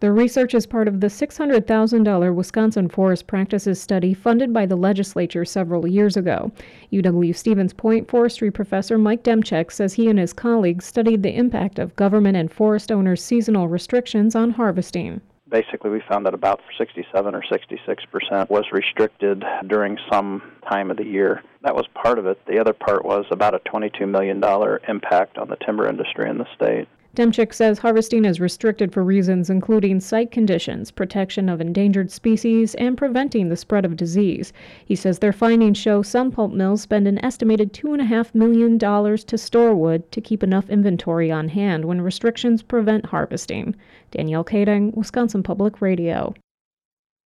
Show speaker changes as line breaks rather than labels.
The research is part of the $600,000 Wisconsin Forest Practices study funded by the legislature several years ago. UW-Stevens Point forestry professor Mike Demchek says he and his colleagues studied the impact of government and forest owners' seasonal restrictions on harvesting.
Basically, we found that about 67 or 66% was restricted during some time of the year. That was part of it. The other part was about a $22 million impact on the timber industry in the state.
Demchik says harvesting is restricted for reasons including site conditions, protection of endangered species, and preventing the spread of disease. He says their findings show some pulp mills spend an estimated $2.5 million to store wood to keep enough inventory on hand when restrictions prevent harvesting. Danielle Kading, Wisconsin Public Radio.